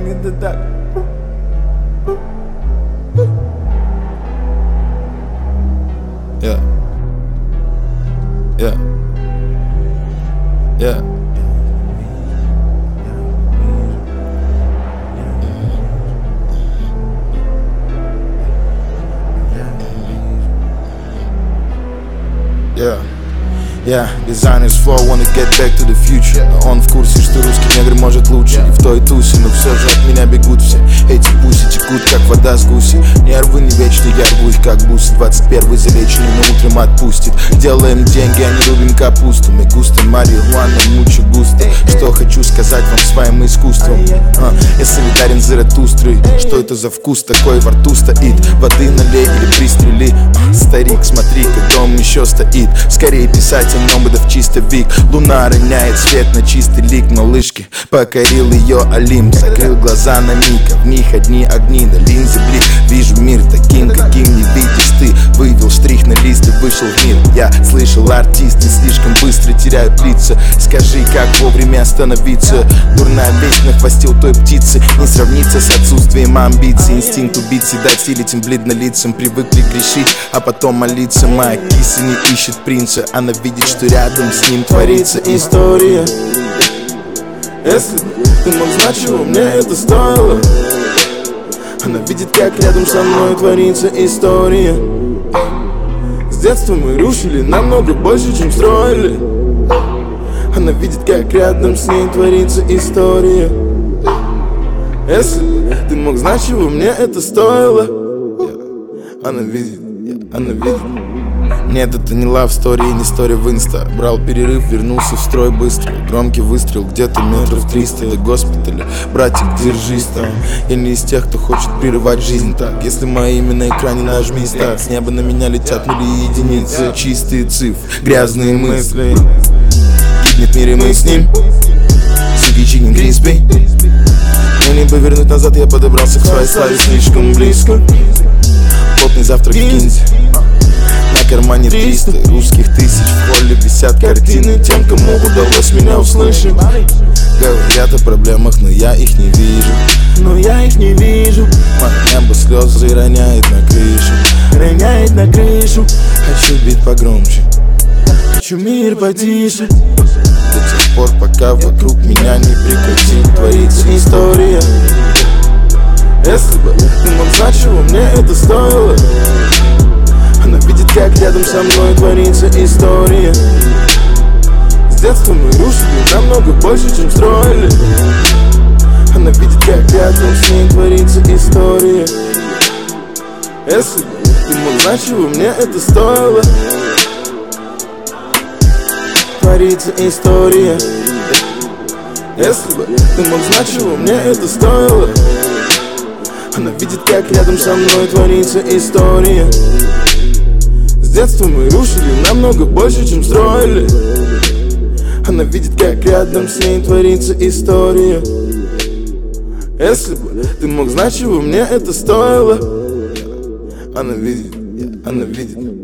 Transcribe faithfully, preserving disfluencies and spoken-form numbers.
где-то так. Yeah. Yeah. Yeah. Yeah. Yeah, designers flow, wanna get back to the future. Он в курсе, что русский негр может лучше. И в той тусе, но все же от меня бегут все. Эти пуси текут, как вода с гуси. Нервы не вечны, я рвусь, как бусы. Двадцать первый залеченный, но утром отпустит. Делаем деньги, а не рубим капусту. Мы густо марихуана, мучи густо. Что хочу сказать вам своим искусством. а, Я солидарен с Заратустрой. Что это за вкус такой во рту стоит? Воды налей или пристрели. а, Старик, смотри-ка, дом еще стоит. Скорее писать номадов чисто вик. Луна роняет свет на чистый лик малышки. Покорил ее Олимп, закрыл глаза на миг. А в них одни огни, на линзе блик. Вижу мир таким, каким не видишь ты. Вывел штрих на лист и вышел в мир. Я слышал, артисты слишком быстро теряют лица. Скажи, как вовремя остановиться? Дурная весть на хвосте у той птицы не сравнится с отсутствием амбиций. Инстинкт убийцы дать или тем бледнолицам. Привыкли грешить, а потом молиться. Моя киса не ищет принца, она видит, что рядом с ним творится история. Если бы ты мог знать, чего мне это стоило. Она видит, как рядом со мной творится история. С детства мы рушили намного больше, чем строили. Она видит, как рядом с ней творится история. Если бы ты мог знать, чего мне это стоило. Она видит, она видит. Нет, это не love story и не story в инста. Брал перерыв, вернулся в строй быстро. Громкий выстрел где-то метров триста до госпиталя. Братик, держись там. Я не из тех, кто хочет прерывать жизнь так. Если мое имя на экране, нажми старт. С неба на меня летят нули и единицы. Чистые цифры, грязные мысли. Гибнет мир и мы с ним. Суки, чикен, криспи. Мне не повернуть назад, я подобрался к своей славе слишком близко. Плотный завтрак в Кинзе. На кармане триста русских тысяч. В холле висят картины тем, кому удалось меня услышать. Говорят о проблемах, но я их не вижу. Но я их не вижу. Мое небо слезы роняет на крышу. Роняет на крышу. Хочу бить погромче. Хочу мир потише. До тех пор, пока вокруг меня не прекратит твориться история. Если бы ты мог знать, чего мне это стоило. Она видит, как рядом со мной творится история. С детства мы рушили намного больше, чем строили. Она видит, как рядом с ней творится история. Если бы ты мог знать, чего мне это стоило. Творится история. Если бы ты мог знать, чего мне это стоило. Она видит, как рядом со мной творится история. С детства мы рушили намного больше, чем строили. Она видит, как рядом с ней творится история. Если бы ты мог знать, чего мне это стоило. Она видит, она видит.